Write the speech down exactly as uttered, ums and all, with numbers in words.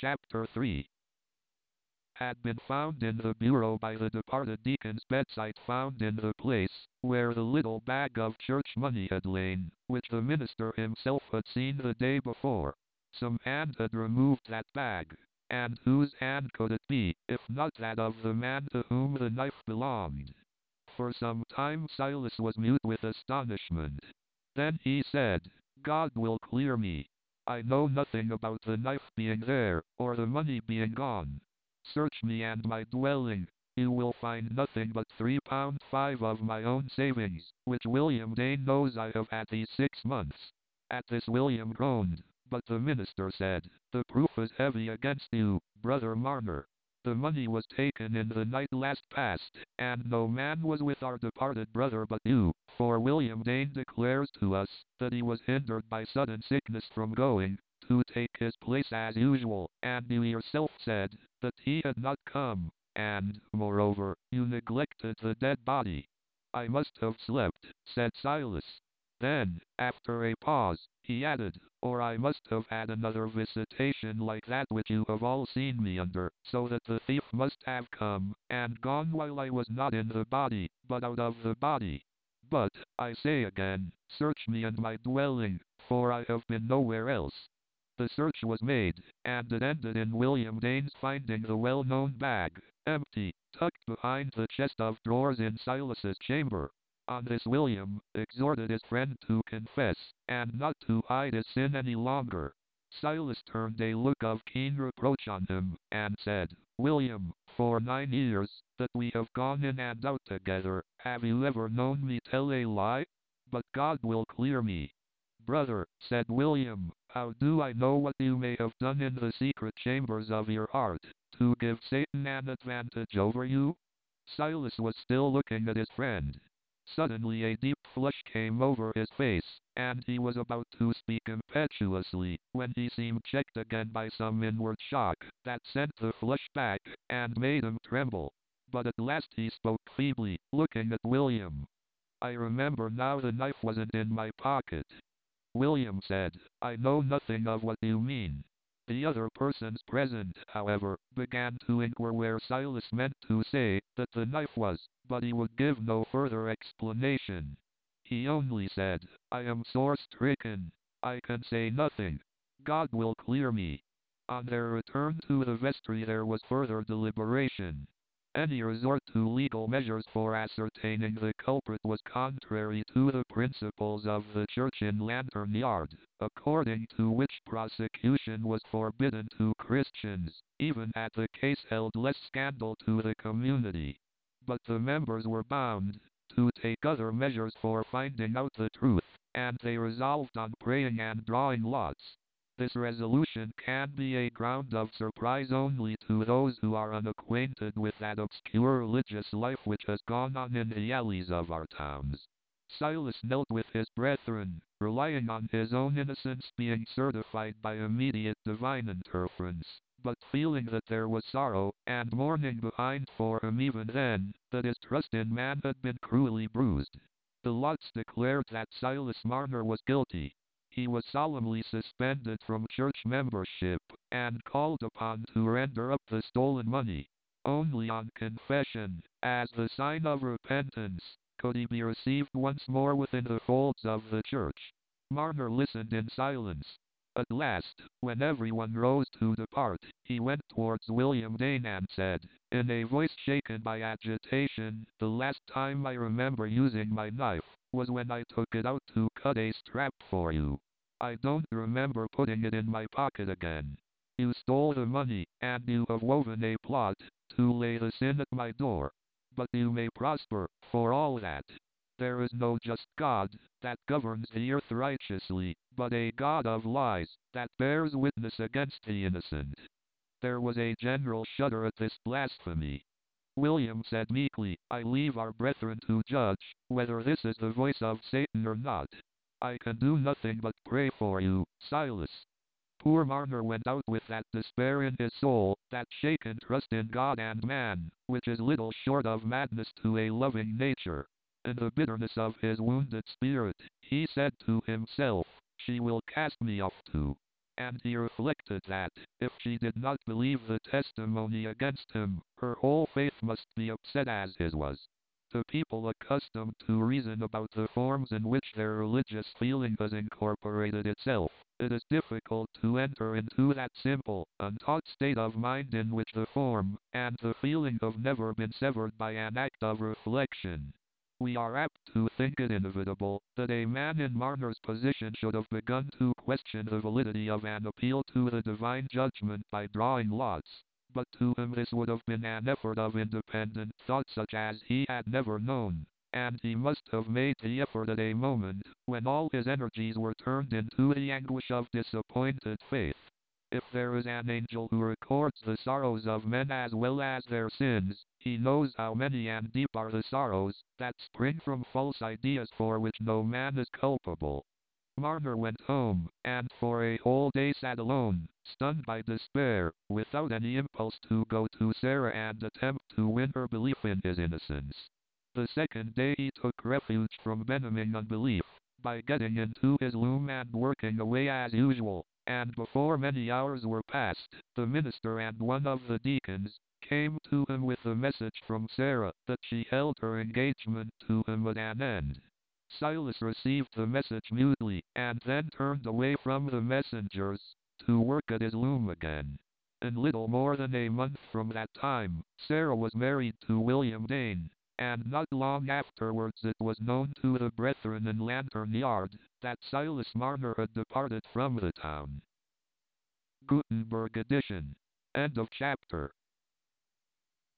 Chapter three Had been found in the bureau by the departed deacon's bedside, found in the place where the little bag of church money had lain, which the minister himself had seen the day before. Some hand had removed that bag, and whose hand could it be, if not that of the man to whom the knife belonged? For some time Silas was mute with astonishment. Then he said, "God will clear me. I know nothing about the knife being there, or the money being gone. Search me and my dwelling. You will find nothing but three pound five of my own savings, which William Dane knows I have had these six months." At this William groaned, but the minister said, "The proof is heavy against you, brother Marner. The money was taken in the night last past, and no man was with our departed brother but you, for William Dane declares to us, that he was hindered by sudden sickness from going to take his place as usual, and you yourself said, that he had not come, and, moreover, you neglected the dead body." "I must have slept," said Silas. Then, after a pause, he added, "or I must have had another visitation like that which you have all seen me under, so that the thief must have come and gone while I was not in the body, but out of the body. But, I say again, search me and my dwelling, for I have been nowhere else." The search was made, and it ended in William Dane's finding the well-known bag, empty, tucked behind the chest of drawers in Silas's chamber. On this William exhorted his friend to confess, and not to hide his sin any longer. Silas turned a look of keen reproach on him, and said, "William, for nine years that we have gone in and out together, have you ever known me tell a lie? But God will clear me." "Brother," said William, "how do I know what you may have done in the secret chambers of your heart, to give Satan an advantage over you?" Silas was still looking at his friend. Suddenly a deep flush came over his face, and he was about to speak impetuously, when he seemed checked again by some inward shock, that sent the flush back, and made him tremble. But at last he spoke feebly, looking at William. "I remember now, the knife wasn't in my pocket." William said, "I know nothing of what you mean." The other persons present, however, began to inquire where Silas meant to say that the knife was, but he would give no further explanation. He only said, "I am sore stricken. I can say nothing. God will clear me." On their return to the vestry there was further deliberation. Any resort to legal measures for ascertaining the culprit was contrary to the principles of the church in Lantern Yard, according to which prosecution was forbidden to Christians, even had the case held less scandal to the community. But the members were bound to take other measures for finding out the truth, and they resolved on praying and drawing lots. This resolution can be a ground of surprise only to those who are unacquainted with that obscure religious life which has gone on in the alleys of our towns. Silas knelt with his brethren, relying on his own innocence being certified by immediate divine interference, but feeling that there was sorrow and mourning behind for him even then, that his trust in man had been cruelly bruised. The lots declared that Silas Marner was guilty. He was solemnly suspended from church membership, and called upon to render up the stolen money. Only on confession, as the sign of repentance, could he be received once more within the folds of the church. Marner listened in silence. At last, when everyone rose to depart, he went towards William Dane and said, in a voice shaken by agitation, "The last time I remember using my knife was when I took it out to cut a strap for you. I don't remember putting it in my pocket again. You stole the money, and you have woven a plot to lay the sin at my door. But you may prosper, for all that. There is no just God that governs the earth righteously, but a God of lies that bears witness against the innocent." There was a general shudder at this blasphemy. William said meekly, "I leave our brethren to judge whether this is the voice of Satan or not. I can do nothing but pray for you, Silas." Poor Marner went out with that despair in his soul, that shaken trust in God and man, which is little short of madness to a loving nature. In the bitterness of his wounded spirit, he said to himself, "She will cast me off too." and he reflected that, if she did not believe the testimony against him, her whole faith must be upset as his was. To people accustomed to reason about the forms in which their religious feeling has incorporated itself, it is difficult to enter into that simple, untaught state of mind in which the form and the feeling have never been severed by an act of reflection. We are apt to think it inevitable that a man in Marner's position should have begun to question the validity of an appeal to the divine judgment by drawing lots, but to him this would have been an effort of independent thought such as he had never known, and he must have made the effort at a moment when all his energies were turned into the anguish of disappointed faith. If there is an angel who records the sorrows of men as well as their sins, he knows how many and deep are the sorrows that spring from false ideas for which no man is culpable. Marner went home, and for a whole day sat alone, stunned by despair, without any impulse to go to Sarah and attempt to win her belief in his innocence. The second day he took refuge from Benhaming unbelief, by getting into his loom and working away as usual, and before many hours were past, the minister and one of the deacons came to him with the message from Sarah that she held her engagement to him at an end. Silas received the message mutely, and then turned away from the messengers, to work at his loom again. In little more than a month from that time, Sarah was married to William Dane, and not long afterwards it was known to the brethren in Lantern Yard that Silas Marner had departed from the town. Gutenberg edition. End of chapter.